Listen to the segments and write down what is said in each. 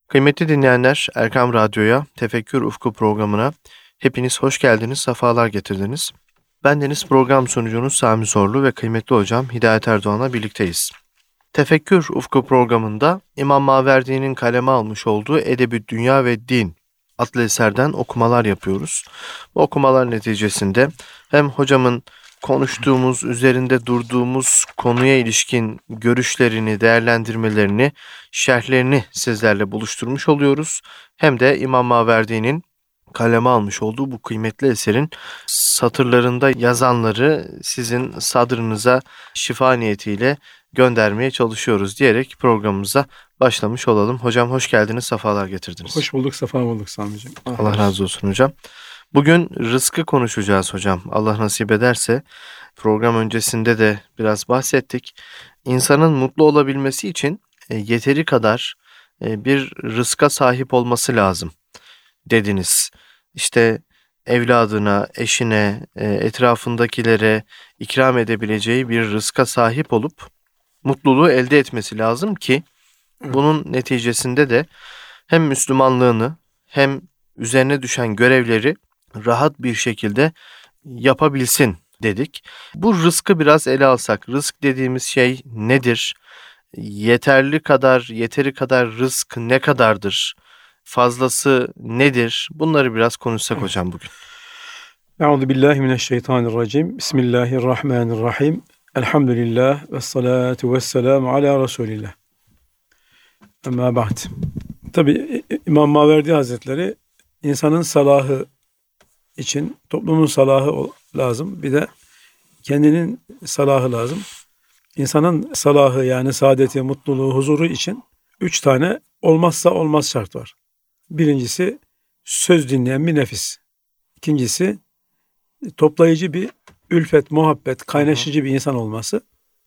Kıymetli dinleyenler, Erkam Radyo'ya, Tefekkür Ufku programına hepiniz hoş geldiniz, sefalar getirdiniz. Bendeniz program sunucunuz Sami Zorlu ve kıymetli hocam Hidayet Erdoğan'la birlikteyiz. Tefekkür Ufku programında İmam Maverdi'nin kaleme almış olduğu Edeb-i Dünya ve Din adlı eserden okumalar yapıyoruz. Bu okumalar neticesinde hem hocamın konuştuğumuz, üzerinde durduğumuz konuya ilişkin görüşlerini, değerlendirmelerini, şerhlerini sizlerle buluşturmuş oluyoruz. Hem de İmam Maverdi'nin kaleme almış olduğu bu kıymetli eserin satırlarında yazanları sizin sadrınıza şifa niyetiyle göndermeye çalışıyoruz diyerek programımıza başlamış olalım. Hocam hoş geldiniz, sefalar getirdiniz. Hoş bulduk, sefa bulduk Sami'ciğim. Allah razı olsun hocam. Bugün rızkı konuşacağız hocam. Allah nasip ederse program öncesinde de biraz bahsettik. İnsanın mutlu olabilmesi için yeteri kadar bir rızka sahip olması lazım dediniz. İşte evladına, eşine, etrafındakilere ikram edebileceği bir rızka sahip olup mutluluğu elde etmesi lazım ki bunun neticesinde de hem Müslümanlığını hem üzerine düşen görevleri rahat bir şekilde yapabilsin dedik. Bu rızkı biraz ele alsak, rızk dediğimiz şey nedir? Yeteri kadar rızk ne kadardır? Fazlası nedir? Bunları biraz konuşsak hocam bugün. Euzubillahimineşşeytanirracim. Bismillahirrahmanirrahim. Elhamdülillah ve salatu ve selamu ala Resulillah. Ama ba'd. Tabi İmam Maverdi Hazretleri insanın salahı için toplumun salahı lazım. Bir de kendinin salahı lazım. İnsanın salahı yani saadeti, mutluluğu, huzuru için 3 tane olmazsa olmaz şart var. Birincisi söz dinleyen bir nefis. İkincisi toplayıcı bir ülfet, muhabbet, kaynaşıcı bir insan olması.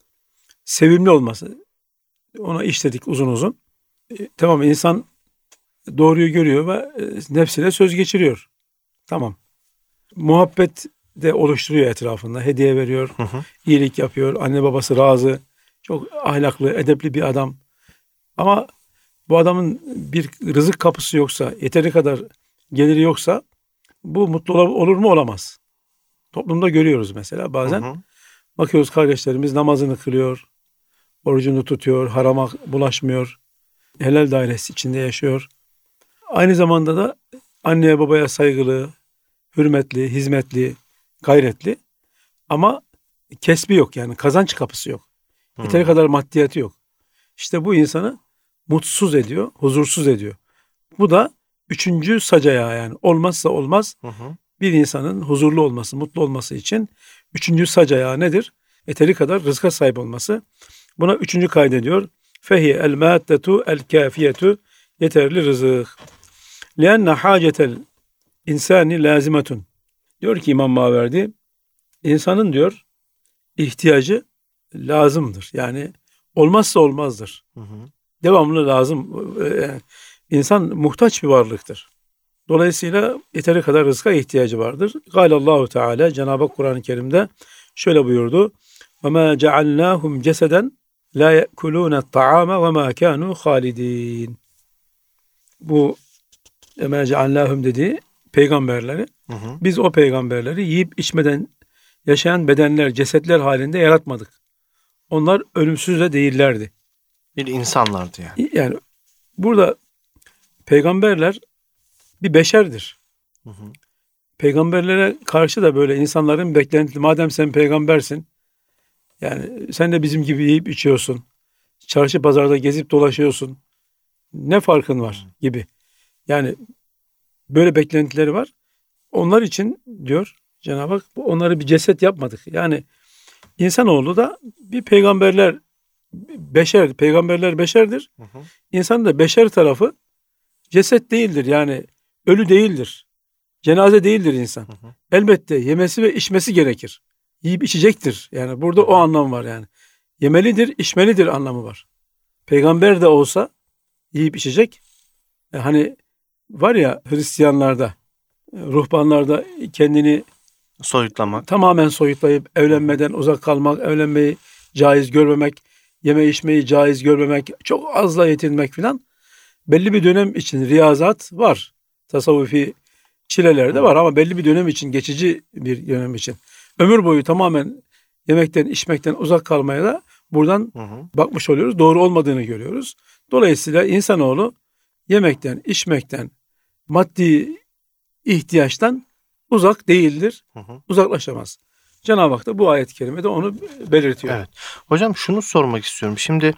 Sevimli olması. Ona işledik uzun uzun. Tamam, insan doğruyu görüyor ve nefsine söz geçiriyor. Tamam. Muhabbet de oluşturuyor etrafında. Hediye veriyor, iyilik yapıyor. Anne babası razı. Çok ahlaklı, edepli bir adam. Ama bu adamın bir rızık kapısı yoksa, yeteri kadar geliri yoksa bu mutlu olur mu? Olamaz. Toplumda görüyoruz mesela bazen. Bakıyoruz kardeşlerimiz namazını kılıyor, orucunu tutuyor, harama bulaşmıyor, helal dairesi içinde yaşıyor. Aynı zamanda da anneye babaya saygılı, hürmetli, hizmetli, gayretli ama kesbi yok, yani kazanç kapısı yok. Yeteri kadar maddiyatı yok. İşte bu insanı mutsuz ediyor, huzursuz ediyor. Bu da 3. sac ayağı, yani olmazsa olmaz bir insanın huzurlu olması, mutlu olması için 3. sac ayağı nedir? Yeteri kadar rızka sahip olması. Buna 3. kaydediyor. Fehiye el maddetu el kafiyetu, yeterli rızık. Lianne hacetel insani lazimetun. Diyor ki İmam Maverdi, insanın diyor ihtiyacı lazımdır. Yani olmazsa olmazdır. Devamlı lazım. İnsan muhtaç bir varlıktır. Dolayısıyla yeteri kadar rızka ihtiyacı vardır. Gâlallahu Teala, Cenab-ı Hak Kur'an-ı Kerim'de şöyle buyurdu. وَمَا جَعَلْنَاهُمْ جَسَدًا لَا يَأْكُلُونَ الطَّعَامَ وَمَا كَانُوا خَالِد۪ينَ. Bu وَمَا جَعَلْنَاهُمْ dediği peygamberleri, biz o peygamberleri yiyip içmeden yaşayan bedenler, cesetler halinde yaratmadık. Onlar ölümsüz de değillerdi. Bir insanlardı yani. Yani burada peygamberler bir beşerdir. Peygamberlere karşı da böyle insanların beklentisi, madem sen peygambersin, yani sen de bizim gibi yiyip içiyorsun, çarşı pazarda gezip dolaşıyorsun, ne farkın var gibi. Yani böyle beklentileri var. Onlar için diyor Cenab-ı Hak, onları bir ceset yapmadık. Yani insanoğlu da bir peygamberler beşerdir. İnsan da beşer tarafı ceset değildir, yani ölü değildir. Cenaze değildir insan. Elbette yemesi ve içmesi gerekir. Yiyip içecektir. Yani burada o anlam var yani. Yemelidir, içmelidir anlamı var. Peygamber de olsa yiyip içecek. Hani var ya Hristiyanlarda, ruhbanlarda kendini Soyutlamak. Tamamen soyutlayıp evlenmeden uzak kalmak, evlenmeyi caiz görmemek, yeme içmeyi caiz görmemek, çok azla yetinmek filan. belli bir dönem için riyazat var. Tasavvufi çilelerde var ama belli bir dönem için, geçici bir dönem için. Ömür boyu tamamen yemekten, içmekten uzak kalmaya da buradan bakmış oluyoruz. Doğru olmadığını görüyoruz. Dolayısıyla insanoğlu yemekten, içmekten, maddi ihtiyaçtan uzak değildir. Uzaklaşamaz. Cenab-ı Hak da bu ayet-i kerimede onu belirtiyor. Evet. Hocam şunu sormak istiyorum. Şimdi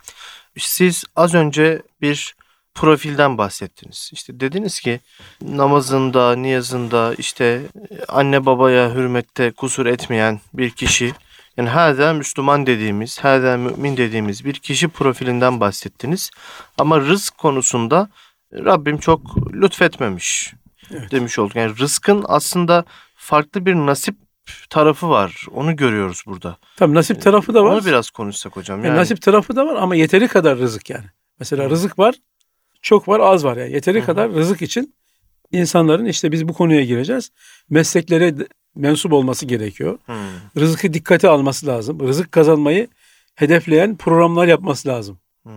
siz az önce bir profilden bahsettiniz. İşte dediniz ki namazında, niyazında işte anne babaya hürmette kusur etmeyen bir kişi, yani hâzâ Müslüman dediğimiz, hâzâ mümin dediğimiz bir kişi profilinden bahsettiniz. Ama rızk konusunda Rabbim çok lütfetmemiş demiş olduk. Yani rızkın aslında farklı bir nasip tarafı var. Onu görüyoruz burada. Tabii nasip tarafı da var. Onu biraz konuşsak hocam. Yani nasip tarafı da var ama yeteri kadar rızık yani. Mesela rızık var, çok var, az var yani. Yeteri kadar rızık için insanların, işte biz bu konuya gireceğiz, mesleklere mensup olması gerekiyor. Rızkı dikkate alması lazım. Rızık kazanmayı hedefleyen programlar yapması lazım.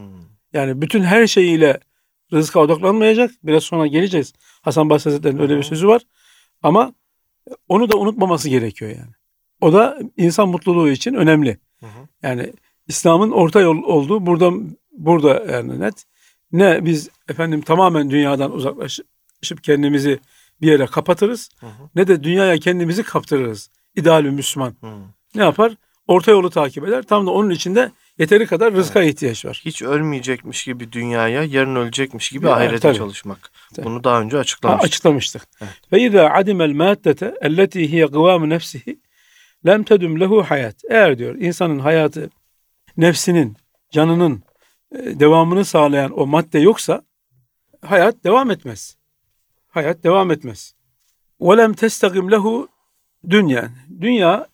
Yani bütün her şeyiyle rızka odaklanmayacak. Biraz sonra geleceğiz. Hasan Basri Hazretleri'nin öyle bir sözü var. Ama onu da unutmaması gerekiyor yani. O da insan mutluluğu için önemli. Yani İslam'ın orta yol olduğu burada yani net. Ne biz tamamen dünyadan uzaklaşıp kendimizi bir yere kapatırız, ne de dünyaya kendimizi kaptırırız. İdeal bir Müslüman ne yapar? Orta yolu takip eder. Tam da onun içinde yeteri kadar rızka ihtiyaç var. Hiç ölmeyecekmiş gibi dünyaya, yarın ölecekmiş gibi ahirete çalışmak. Bunu daha önce açıklamıştık. Ve izâ adimel mâddete elleti hiye gıvâmu nefsihi lem tedum lehu hayat. Eğer diyor insanın hayatı, nefsinin, canının devamını sağlayan o madde yoksa hayat devam etmez. Hayat devam etmez. Ve lem testagim lehu dünya. Dünya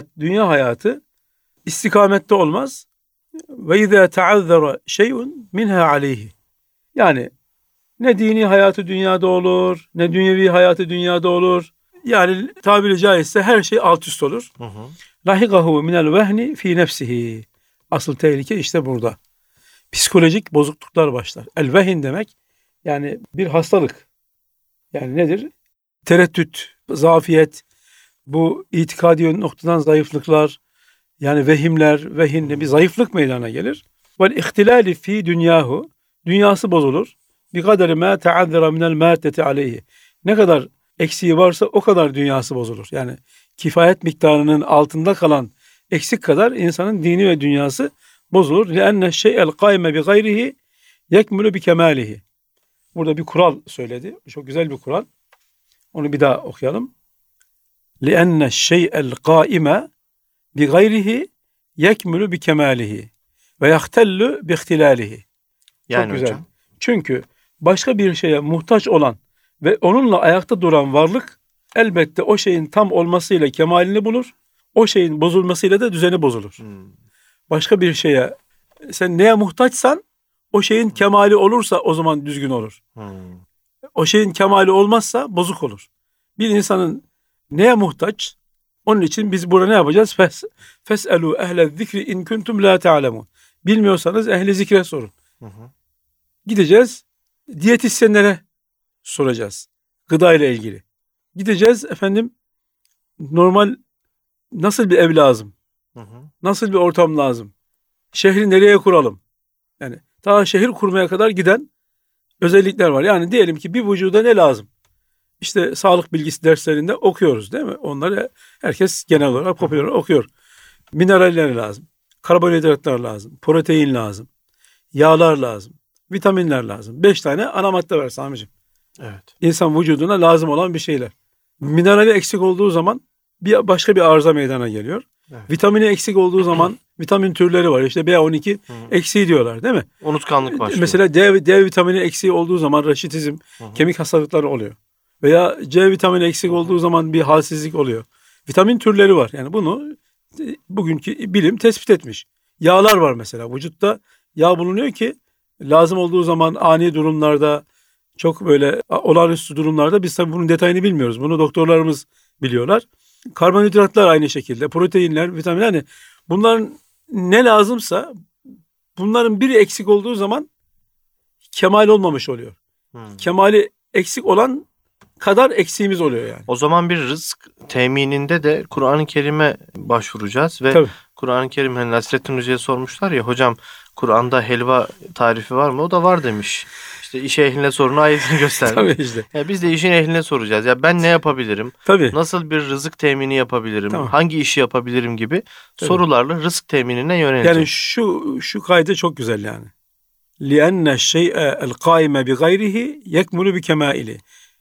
hayatı istikamette olmaz. Ve izâ teazzara şey'un minha aleyhi. Yani ne dini hayatı dünyada olur, ne dünyevi hayatı dünyada olur. Yani tabiri caizse her şey alt üst olur. Lahiqahu minel vehni fi nefsihi. Asıl tehlike işte burada. Psikolojik bozukluklar başlar. El vehin demek yani bir hastalık. Yani nedir? Tereddüt, zafiyet, bu itikadi noktadan zayıflıklar, yani vehimler, vehinle bir zayıflık meydana gelir. Vel ihtilali fi dünyahu. Dünyası bozulur. Bi kaderi ma ta'azzara minel maddeti aleyhi. Ne kadar eksiği varsa o kadar dünyası bozulur. Yani kifayet miktarının altında kalan eksik kadar insanın dini ve dünyası bozulur. لِأَنَّ الشَّيْءَ الْقَائِمَ بِغَيْرِهِ يَكْمُلُ بِكَمَالِهِ. Burada bir kural söyledi. Çok güzel bir kural. Onu bir daha okuyalım. لِأَنَّ الشَّيْءَ الْقَائِمَ بِغَيْرِهِ يَكْمُلُ بِكَمَالِهِ وَيَخْتَلُّ بِاخْتِلَالِهِ. Yani çok güzel. Hocam. Çünkü başka bir şeye muhtaç olan ve onunla ayakta duran varlık elbette o şeyin tam olmasıyla kemalini bulur. O şeyin bozulmasıyla da düzeni bozulur. Başka bir şeye, sen neye muhtaçsan o şeyin kemali olursa o zaman düzgün olur. O şeyin kemali olmazsa bozuk olur. Bir insanın neye muhtaç? Onun için biz burada ne yapacağız? Fes'elû ehle zikri in kuntum la ta'lemun. Bilmiyorsanız ehli zikre sorun. Gideceğiz, diyetisyenlere soracağız. Gıda ile ilgili. Gideceğiz normal nasıl bir ev lazım? Nasıl bir ortam lazım? Şehri nereye kuralım? Yani ta şehir kurmaya kadar giden özellikler var. Yani diyelim ki bir vücuda ne lazım? İşte sağlık bilgisi derslerinde okuyoruz değil mi? Onları herkes genel olarak popüler okuyor. Mineraller lazım. Karbonhidratlar lazım. Protein lazım. Yağlar lazım. Vitaminler lazım. 5 tane ana madde var Sami'ciğim. Evet. İnsan vücuduna lazım olan bir şeyler. Minerali eksik olduğu zaman başka bir arıza meydana geliyor. Evet. Vitamini eksik olduğu zaman vitamin türleri var. İşte B12 eksiği diyorlar değil mi? Unutkanlık başlıyor. Mesela D vitamini eksiği olduğu zaman raşitizm, kemik hastalıkları oluyor. Veya C vitamini eksik olduğu zaman bir halsizlik oluyor. Vitamin türleri var. Yani bunu bugünkü bilim tespit etmiş. Yağlar var mesela. Vücutta yağ bulunuyor ki lazım olduğu zaman ani durumlarda, çok böyle olağanüstü durumlarda biz tabii bunun detayını bilmiyoruz. Bunu doktorlarımız biliyorlar. Karbonhidratlar aynı şekilde, proteinler, vitaminler. Yani bunların ne lazımsa bunların biri eksik olduğu zaman kemal olmamış oluyor. Kemali eksik olan kadar eksiğimiz oluyor yani. O zaman bir rızk temininde de Kur'an-ı Kerim'e başvuracağız ve Tabii. Kur'an-ı Kerim, hani Nasrettin Hoca'ya sormuşlar ya, hocam Kur'an'da helva tarifi var mı? O da var demiş. İşte iş ehline sorunu ayetini göstermiş. Tabii işte. Ya biz de işin ehline soracağız. Ya ben ne yapabilirim? Tabii. Nasıl bir rızık temini yapabilirim? Tamam. Hangi işi yapabilirim gibi Tabii. sorularla rızık teminine yöneleceğiz. Yani şu kaydı çok güzel yani. لِأَنَّ الشَّيْءَ الْقَائِمَ بِغَيْرِهِ يَكْمُلُ بِكَمَائِلِهِ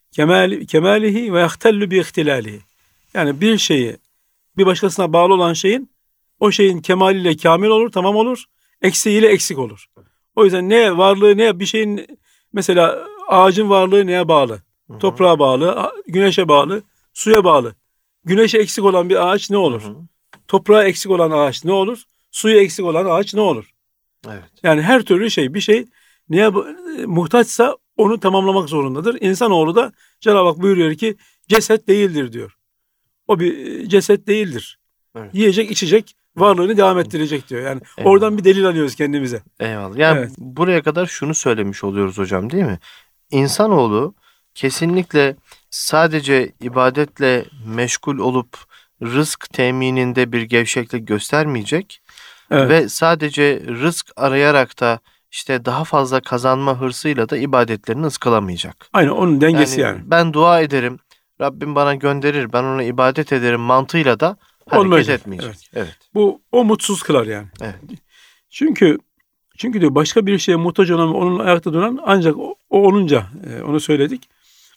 kemalihi ve yahtellu bi ihtilalihi. Yani bir şeyi bir başkasına bağlı olan şeyin o şeyin kemaliyle kamil olur, tamam olur. Eksiğiyle eksik olur. O yüzden ne varlığı ne bir şeyin, mesela ağacın varlığı neye bağlı? Toprağa bağlı, güneşe bağlı, suya bağlı. Güneşe eksik olan bir ağaç ne olur? Toprağa eksik olan ağaç ne olur? Suya eksik olan ağaç ne olur? Evet. Yani her türlü bir şey neye muhtaçsa onu tamamlamak zorundadır. İnsanoğlu da Cenab-ı Hak buyuruyor ki ceset değildir diyor. O bir ceset değildir. Evet. Yiyecek, içecek, varlığını devam ettirecek diyor. Yani Eyvallah. oradan bir delil alıyoruz kendimize. Eyvallah. Yani Evet. buraya kadar şunu söylemiş oluyoruz hocam, değil mi? İnsanoğlu kesinlikle sadece ibadetle meşgul olup rızk temininde bir gevşeklik göstermeyecek. Evet. Ve sadece rızk arayarak da işte daha fazla kazanma hırsıyla da ibadetlerini ıskalamayacak. Aynen onun dengesi yani. Ben dua ederim, Rabbim bana gönderir, ben ona ibadet ederim mantığıyla da hareket Olmayacak. etmeyecek. Evet. Evet. O mutsuz kılar yani. Evet. Çünkü diyor başka bir şeye muhtaç olan, onun ayakta duran ancak o olunca, onu söyledik.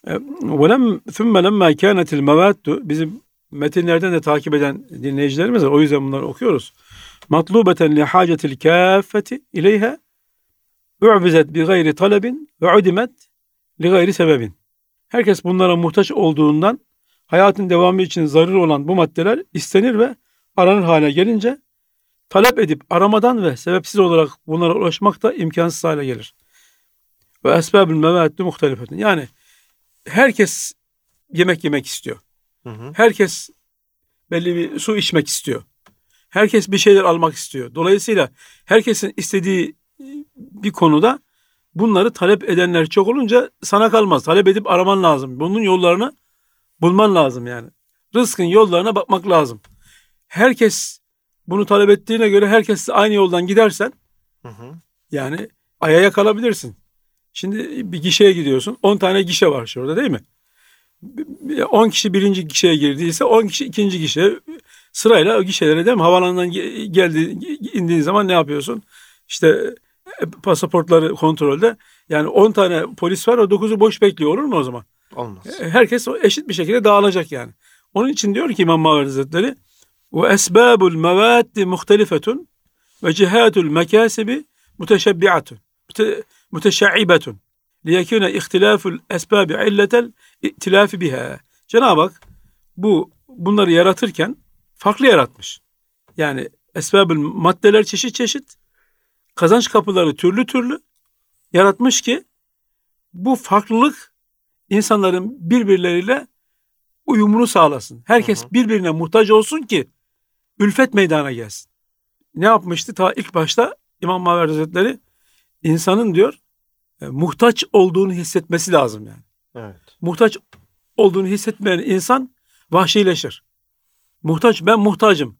وَلَمْ ثُمَّ لَمَّا كَانَتِ الْمَوَاتُ bizim metinlerden de takip eden dinleyicilerimiz var. O yüzden bunları okuyoruz. مَطْلُوبَةً لِحَاجَةِ الْكَافَّةِ اِلَيْهَا اُعْبِزَتْ بِغَيْرِ طَلَبٍ وَعُدِمَتْ لِغَيْرِ sebebin. Herkes bunlara muhtaç olduğundan hayatın devamı için zaruri olan bu maddeler istenir ve aranır hale gelince talep edip aramadan ve sebepsiz olarak bunlara ulaşmak da imkansız hale gelir. Ve esbabül mevaatü muhtelifetun. Yani herkes yemek istiyor. Herkes belli bir su içmek istiyor. Herkes bir şeyler almak istiyor. Dolayısıyla herkesin istediği bir konuda bunları talep edenler çok olunca sana kalmaz. Talep edip araman lazım. Bunun yollarını bulman lazım yani. Rızkın yollarına bakmak lazım. Herkes bunu talep ettiğine göre herkes aynı yoldan gidersen yani ayaya kalabilirsin. Şimdi bir gişeye gidiyorsun. 10 tane gişe var şurada, değil mi? 10 kişi birinci gişeye girdiyse 10 kişi ikinci gişeye, sırayla o gişelere, değil mi? Havaalanından indiğin zaman ne yapıyorsun? İşte pasaportları kontrolde. Yani 10 tane polis var, o 9'u boş bekliyor, olur mu o zaman? Olmaz. Herkes eşit bir şekilde dağılacak yani. Onun için diyor ki İmam Maverdi Hazretleri ve esbabul mevaddi muhtelifetun ve cihatul mekasibi muteşebbiatun muteşaibetun liyekune ihtilaful esbabi illetel ihtilafi biha. Cenab-ı Hak bunları yaratırken farklı yaratmış. Yani esbabul maddeler çeşit çeşit, kazanç kapıları türlü türlü yaratmış ki bu farklılık insanların birbirleriyle uyumunu sağlasın. Herkes birbirine muhtaç olsun ki ülfet meydana gelsin. Ne yapmıştı? Ta ilk başta İmam Maverdi Hazretleri insanın diyor muhtaç olduğunu hissetmesi lazım yani. Evet. Muhtaç olduğunu hissetmeyen insan vahşileşir. Ben muhtacım.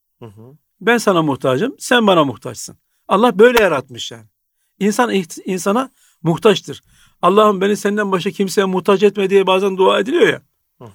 Ben sana muhtacım, sen bana muhtaçsın. Allah böyle yaratmış yani. İnsan insana muhtaçtır. Allah'ım beni senden başka kimseye muhtaç etme diye bazen dua ediliyor ya.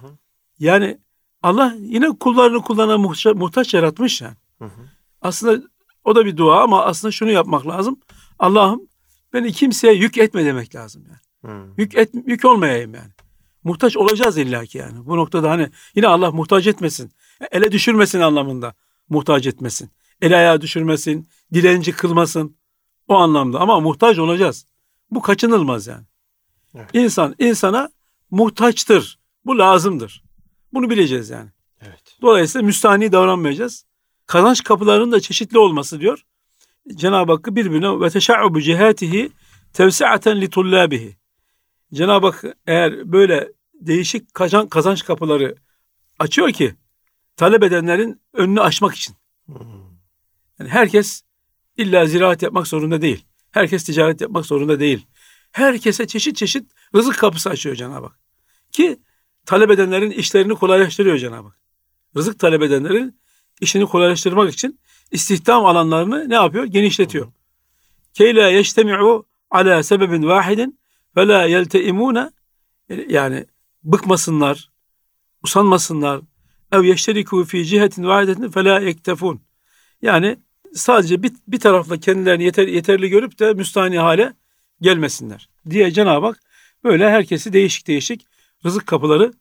Yani Allah yine kullarına muhtaç yaratmış yani. Aslında o da bir dua ama aslında şunu yapmak lazım. Allah'ım beni kimseye yük etme demek lazım yani. Yük olmayayım yani. Muhtaç olacağız illaki yani. Bu noktada hani yine Allah muhtaç etmesin. Ele düşürmesin anlamında muhtaç etmesin. El ayağa düşürmesin, dilenci kılmasın. O anlamda ama muhtaç olacağız. Bu kaçınılmaz yani. Evet. İnsan insana muhtaçtır. Bu lazımdır. Bunu bileceğiz yani. Evet. Dolayısıyla müstahni davranmayacağız. Kazanç kapılarının da çeşitli olması diyor. Cenab-ı Hakk'ı birbirine ve teşa'ubu cihatihi tevsi'aten li tullabihi. Cenab-ı Hak eğer böyle değişik kazanç kapıları açıyor ki talep edenlerin önünü açmak için. Yani herkes illa ziraat yapmak zorunda değil. Herkes ticaret yapmak zorunda değil. Herkese çeşit çeşit rızık kapısı açıyor Cenab-ı Hak. Ki talep edenlerin işlerini kolaylaştırıyor Cenab-ı Hak. Rızık talep edenlerin işini kolaylaştırmak için istihdam alanlarını ne yapıyor? Genişletiyor. Keyla yeştemi'u ala sebebin vahidin ve la yelteimune, yani bıkmasınlar, usanmasınlar. Ev yeşteriku fi cihetin vahidetin fe la yektefun. Yani sadece bir tarafla kendilerini yeterli görüp de müstahni hale gelmesinler diye Cenab-ı Hak böyle herkesi değişik değişik rızık kapıları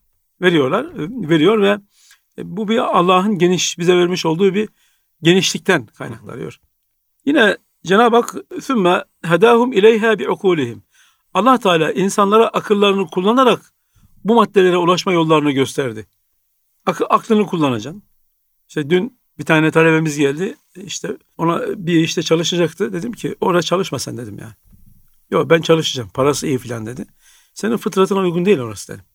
veriyor ve bu bir Allah'ın bize vermiş olduğu bir genişlikten kaynaklanıyor. Yine Cenab-ı Hak ثُمَّ هَدَاهُمْ اِلَيْهَا بِعُقُولِهِمْ. Allah Teala insanlara akıllarını kullanarak bu maddelere ulaşma yollarını gösterdi. Aklını kullanacaksın. İşte dün bir tane talebemiz geldi. İşte ona bir işte çalışacaktı. Dedim ki orada çalışma sen dedim yani. Yok ben çalışacağım. Parası iyi filan dedi. Senin fıtratına uygun değil orası dedim.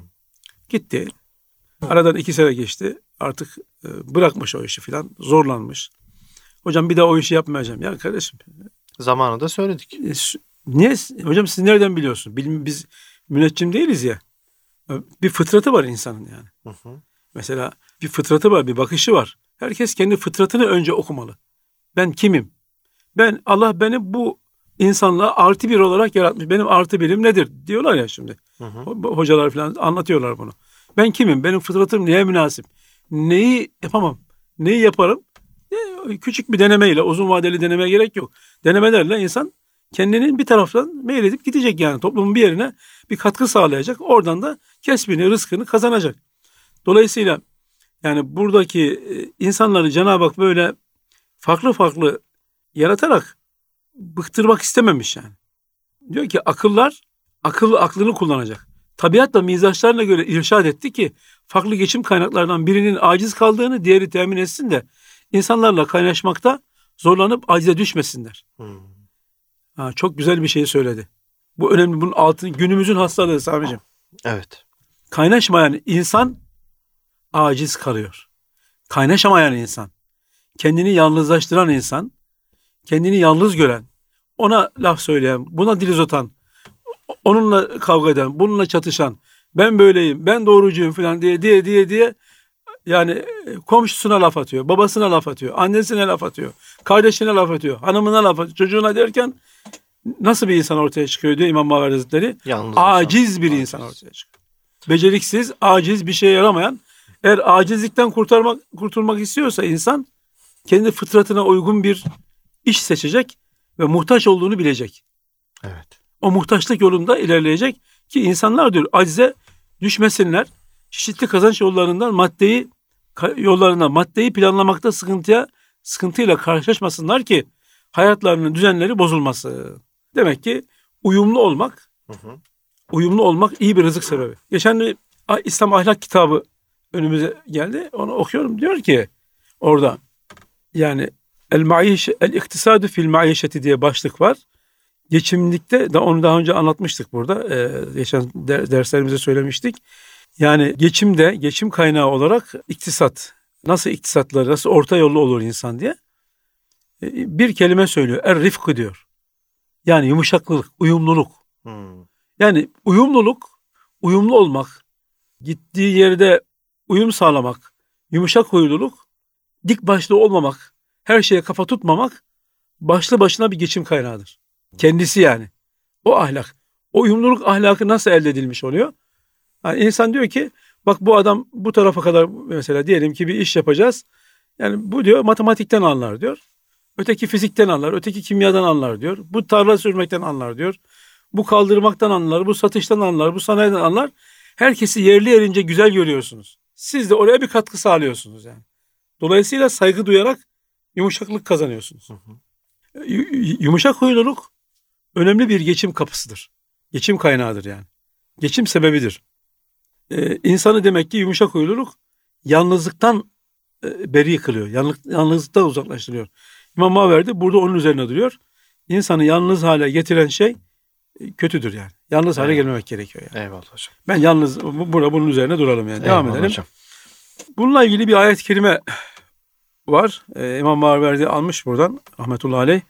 Gitti. Aradan 2 sene geçti. Artık bırakmış o işi filan. Zorlanmış. Hocam bir daha o işi yapmayacağım. Ya kardeşim. Zamanında söyledik. Niye? Hocam siz nereden biliyorsun? Biz müneccim değiliz ya. Bir fıtratı var insanın yani. Mesela bir fıtratı var, bir bakışı var. Herkes kendi fıtratını önce okumalı. Ben kimim? Allah beni bu insanla artı bir olarak yaratmış. Benim artı birim nedir? Diyorlar ya şimdi. Hocalar falan anlatıyorlar bunu. Ben kimim? Benim fıtratım neye münasip? Neyi yapamam? Neyi yaparım? Küçük bir denemeyle, uzun vadeli denemeye gerek yok. Denemelerle insan kendinin bir taraftan meyledip gidecek yani. Toplumun bir yerine bir katkı sağlayacak. Oradan da kesbini, rızkını kazanacak. Dolayısıyla yani buradaki insanları Cenab-ı Hak böyle farklı farklı yaratarak bıktırmak istememiş yani. Diyor ki aklını kullanacak. Tabiatla mizaçlarına göre irşad etti ki farklı geçim kaynaklarından birinin aciz kaldığını diğeri temin etsin de insanlarla kaynaşmakta zorlanıp acize düşmesinler. Çok güzel bir şey söyledi. Bu önemli. Bunun altını günümüzün hastalığı Sami'ciğim. Evet. Kaynaşmayan insan aciz kalıyor. Kaynaşamayan insan, kendini yalnızlaştıran insan, kendini yalnız gören, ona laf söyleyen, buna dil uzatan, onunla kavga eden, bununla çatışan, ben böyleyim, ben doğrucuyum falan diye yani komşusuna laf atıyor, babasına laf atıyor, annesine laf atıyor, kardeşine laf atıyor, hanımına laf atıyor, çocuğuna derken nasıl bir insan ortaya çıkıyor diyor İmam Maverdi Hazretleri. Aciz bir insan ortaya çıkıyor. Beceriksiz, aciz, bir şeye yaramayan. Eğer acizlikten kurtulmak istiyorsa insan kendi fıtratına uygun bir iş seçecek ve muhtaç olduğunu bilecek. Evet. O muhtaçlık yolunda ilerleyecek ki insanlar diyor acize düşmesinler. Çeşitli kazanç maddeyi planlamakta sıkıntıyla karşılaşmasınlar ki hayatlarının düzenleri bozulmasın. Demek ki uyumlu olmak iyi bir rızık sebebi. Geçen bir İslam ahlak kitabı önümüze geldi. Onu okuyorum. Diyor ki orada yani el-iktisadu fil maişeti diye başlık var. Geçimlikte de onu daha önce anlatmıştık burada. Geçen derslerimizde söylemiştik. Yani geçim kaynağı olarak iktisat. Nasıl orta yollu olur insan diye. Bir kelime söylüyor. Er-rifkı diyor. Yani yumuşaklık, uyumluluk. Yani uyumlu olmak, gittiği yerde uyum sağlamak, yumuşak huyluluk, dik başlı olmamak, her şeye kafa tutmamak başlı başına bir geçim kaynağıdır. Kendisi yani. O ahlak. O uyumluluk ahlakı nasıl elde edilmiş oluyor? Yani insan diyor ki bak bu adam bu tarafa kadar mesela diyelim ki bir iş yapacağız. Yani bu diyor matematikten anlar diyor. Öteki fizikten anlar, öteki kimyadan anlar diyor. Bu tarla sürmekten anlar diyor. Bu kaldırmaktan anlar, bu satıştan anlar, bu sanayiden anlar. Herkesi yerli yerince güzel görüyorsunuz. Siz de oraya bir katkı sağlıyorsunuz yani. Dolayısıyla saygı duyarak yumuşaklık kazanıyorsunuz. Yumuşak huyluluk önemli bir geçim kapısıdır. Geçim kaynağıdır yani. Geçim sebebidir. İnsanı demek ki yumuşak huyluluk yalnızlıktan beri kılıyor. Yalnızlıktan uzaklaştırıyor. İmam Maverdi burada onun üzerine duruyor. İnsanı yalnız hale getiren şey kötüdür yani. Yalnız hale gelmemek gerekiyor yani. Eyvallah hocam. Ben yalnız bunun üzerine duralım yani. Eyvallah Devam edelim. Hocam. Bununla ilgili bir ayet-i kerime var. İmam Maverdi almış buradan rahmetullahi aleyh.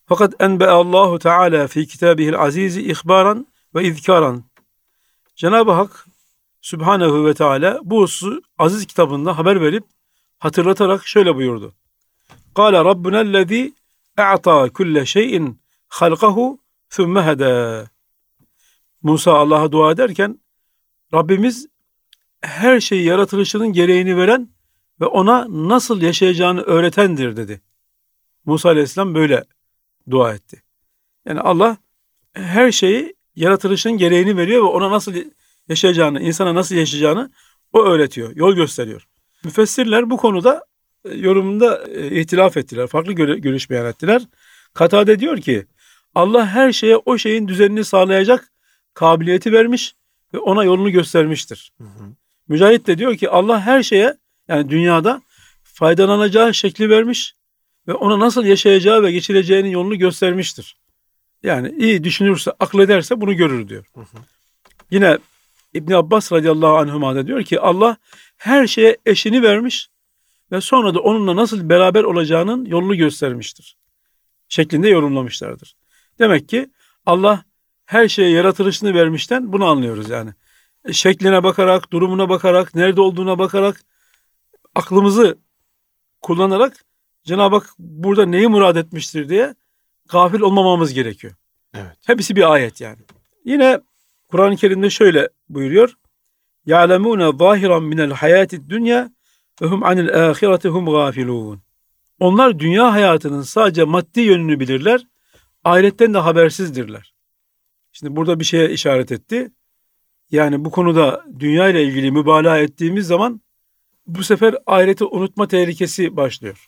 Fakat enbe'allahu Teala fi kitabihil azizi ihbaran ve izkaran. Cenab-ı Hak Sübhanehu ve Teala bu hususu aziz kitabında haber verip hatırlatarak şöyle buyurdu. Kâle Rabbunellezî e'tâ kulle şeyin halkahu thumme hedâ. Musa Allah'a dua ederken Rabbimiz her şeyi yaratılışının gereğini veren ve ona nasıl yaşayacağını öğretendir dedi. Musa Aleyhisselam böyle dua etti. Yani Allah her şeyi yaratılışının gereğini veriyor ve ona nasıl yaşayacağını, insana nasıl yaşayacağını o öğretiyor, yol gösteriyor. Müfessirler bu konuda yorumunda ihtilaf ettiler, farklı görüş beyan ettiler. Katade diyor ki Allah her şeye o şeyin düzenini sağlayacak kabiliyeti vermiş ve ona yolunu göstermiştir. Mücahit de diyor ki Allah her şeye yani dünyada faydalanacağı şekli vermiş ve ona nasıl yaşayacağı ve geçireceğinin yolunu göstermiştir. Yani iyi düşünürse, aklederse bunu görür diyor. Yine İbn Abbas radıyallahu anhuma da diyor ki Allah her şeye eşini vermiş ve sonra da onunla nasıl beraber olacağının yolunu göstermiştir. Şeklinde yorumlamışlardır. Demek ki Allah her şeye yaratılışını vermişten bunu anlıyoruz yani. Şekline bakarak, durumuna bakarak, nerede olduğuna bakarak, aklımızı kullanarak Cenab-ı Hak burada neyi murad etmiştir diye gafil olmamamız gerekiyor. Evet. Hepsi bir ayet yani. Yine Kur'an-ı Kerim'de şöyle buyuruyor. يَعْلَمُونَ ظَاهِرًا مِنَ الْحَيَاةِ الدُّنْيَا وَهُمْ عَنِ الْآخِرَةِ هُمْ غَافِلُونَ. Onlar dünya hayatının sadece maddi yönünü bilirler, ahiretten de habersizdirler. Şimdi burada bir şeye işaret etti. Yani bu konuda dünya ile ilgili mübalağa ettiğimiz zaman bu sefer ahireti unutma tehlikesi başlıyor.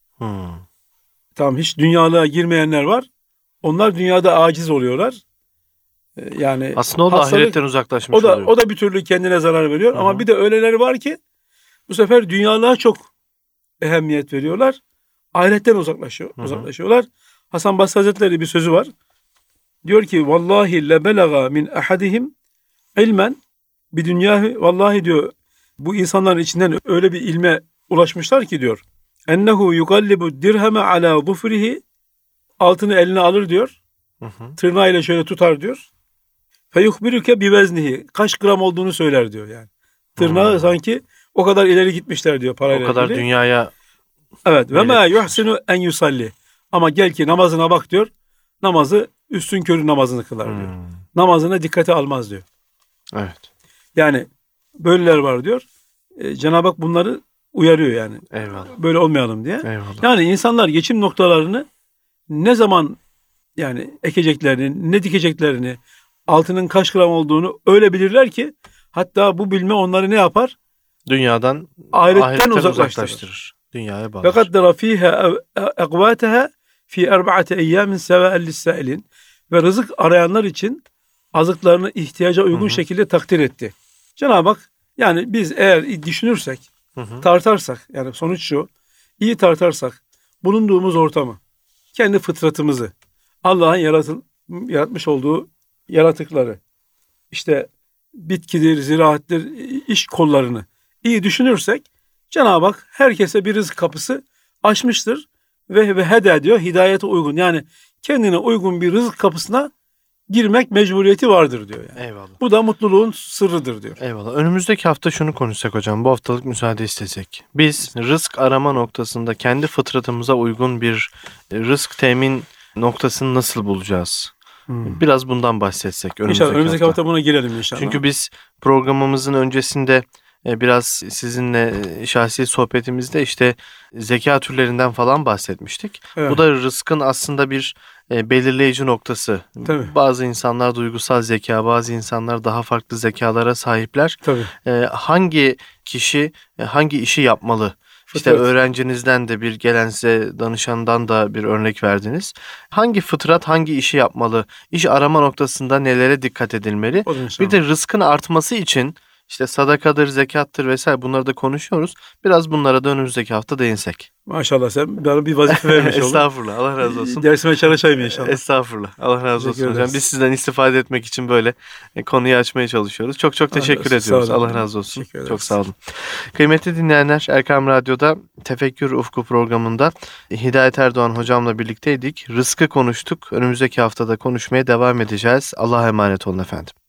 Tamam, hiç dünyalığa girmeyenler var. Onlar dünyada aciz oluyorlar. Yani aslında o da ahiretten uzaklaşmış oluyor. O da bir türlü kendine zarar veriyor. Ama bir de öyleleri var ki bu sefer dünyalığa çok ehemmiyet veriyorlar. Ahiretten uzaklaşıyorlar. Hasan Basri Hazretleri bir sözü var. Diyor ki vallahi lebelaga min ahadihim ilmen bir dünya, vallahi diyor bu insanların içinden öyle bir ilme ulaşmışlar ki diyor. Ennehu yugallibu dirheme ala zufrihi, altını eline alır diyor. Tırnağıyla şöyle tutar diyor. Feyuhbiruke biveznihi, kaç gram olduğunu söyler diyor yani. Tırnağı sanki o kadar ileri gitmişler diyor parayla. O kadar ilgili. Dünyaya. Evet. Ve ma yuhsinu en yusalli. Ama gel ki namazına bak diyor. Namazı üstünkörü namazını kılar diyor. Namazına dikkate almaz diyor. Evet. Yani böyleler var diyor. Cenab-ı Hak bunları uyarıyor yani. Eyvallah. Böyle olmayalım diye. Eyvallah. Yani insanlar geçim noktalarını ne zaman yani ekeceklerini, ne dikeceklerini, altının kaç gram olduğunu öyle bilirler ki hatta bu bilme onları ne yapar? Dünyadan ahiretten uzaklaştırır. Dünyaya bağlar. Fakat dara fiha ekvateha fi erba'ati eyyamin seva'en lissailin, ve rızık arayanlar için azıklarını ihtiyaca uygun şekilde takdir etti. Cenab-ı Hak yani biz eğer düşünürsek, tartarsak, yani sonuç şu, iyi tartarsak bulunduğumuz ortamı, kendi fıtratımızı, Allah'ın yaratmış olduğu yaratıkları, işte bitkidir, ziraattir, iş kollarını iyi düşünürsek Cenab-ı Hak herkese bir rızık kapısı açmıştır ve heda diyor, hidayete uygun, yani kendine uygun bir rızık kapısına girmek mecburiyeti vardır diyor yani. Eyvallah. Bu da mutluluğun sırrıdır diyor. Eyvallah. Önümüzdeki hafta şunu konuşsak hocam. Bu haftalık müsaade istesek. Biz rızk arama noktasında kendi fıtratımıza uygun bir rızk temin noktasını nasıl bulacağız? Biraz bundan bahsetsek. Önümüzdeki hafta buna girelim inşallah. Çünkü biz programımızın öncesinde biraz sizinle şahsi sohbetimizde işte zeka türlerinden falan bahsetmiştik. Evet. Bu da rızkın aslında bir belirleyici noktası. Tabii. Bazı insanlar duygusal zeka, bazı insanlar daha farklı zekalara sahipler. Tabii. Hangi kişi hangi işi yapmalı? İşte öğrencinizden de bir gelen size danışandan da bir örnek verdiniz. Hangi fıtrat hangi işi yapmalı? İş arama noktasında nelere dikkat edilmeli? Bir de rızkın artması için işte sadakadır, zekattır vesaire, bunları da konuşuyoruz. Biraz bunlara da önümüzdeki hafta değinsek. Maşallah, sen bana bir vazife vermiş oldun. Estağfurullah, Allah razı olsun. Dersime çalışayım inşallah. Estağfurullah, Allah razı olsun Teşekkür hocam. ederiz. Biz sizden istifade etmek için böyle konuyu açmaya çalışıyoruz. Çok çok teşekkür razı olsun, ediyoruz. sağ olun. Allah razı olsun. Teşekkür ederiz. Çok sağ olun. Kıymetli dinleyenler, Erkam Radyo'da Tefekkür Ufku programında Hidayet Erdoğan hocamla birlikteydik. Rızkı konuştuk. Önümüzdeki haftada konuşmaya devam edeceğiz. Allah'a emanet olun efendim.